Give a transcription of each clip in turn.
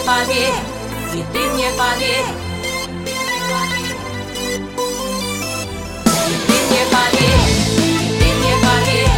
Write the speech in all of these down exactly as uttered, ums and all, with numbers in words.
поверь, и ты мне поверь. И ты мне поверь, и ты мне поверь.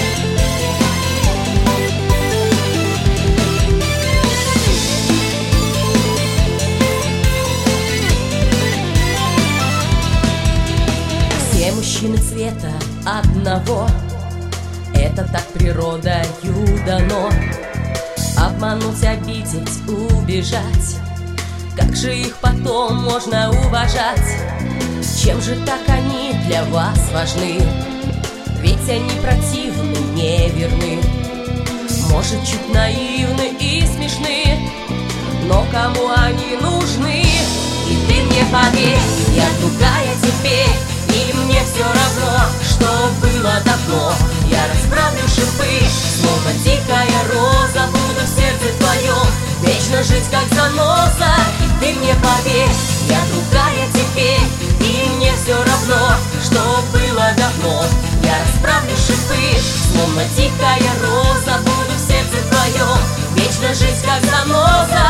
Все мужчины цвета одного, это так природою дано. Обмануть, обидеть, убежать, как же их потом можно уважать? Чем же так они для вас важны? Ведь они противны, неверны, может, чуть наивны и смешны, но кому они нужны? И ты мне поверь, я другая теперь, и мне все равно, что было давно. Я расправлю шипы, словно дикая роза, буду в сердце твоем вечно жить, как заноза. И ты мне поверь, я другая теперь, и мне все равно, что было давно. Я расправлю шипы, словно дикая роза, буду в сердце твоем вечно жить, как заноза.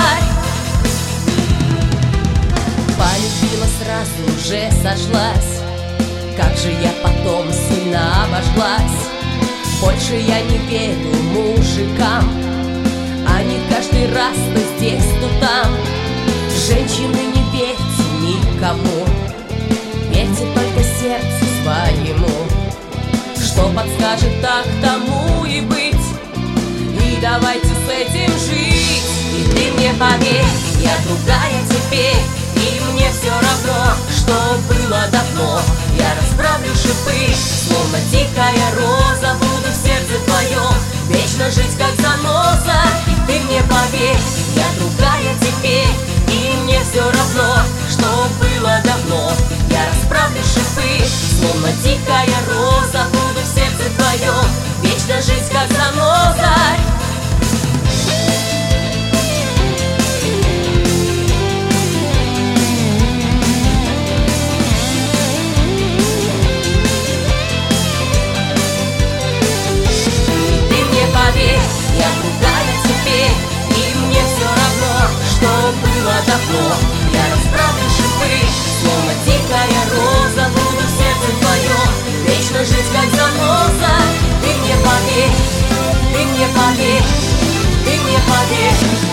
Полюбила сразу же, сошлась, как же я потом сильно обожглась. Больше я не верю мужикам, они каждый раз то здесь, то там. Женщины, не верьте никому, верьте только сердцу своему, что подскажет, так тому и быть. И давайте с этим жить. И ты мне поверь, я другая теперь, и мне все равно, что было давно. Я расправлю шипы, словно дикая роза, буду в сердце твоем вечно жить, как заноза. И ты мне поверь, я другая теперь, и мне все равно, что было давно. Я расправлю шипы, словно дикая роза, буду в сердце твоем вечно жить, как заноза. Я другая теперь, и мне все равно, что было давно. Я расправлю шипы, словно дикая роза, буду в сердце твоем вечно жить, как заноза. Ты мне поверь, ты мне поверь, ты мне поверь.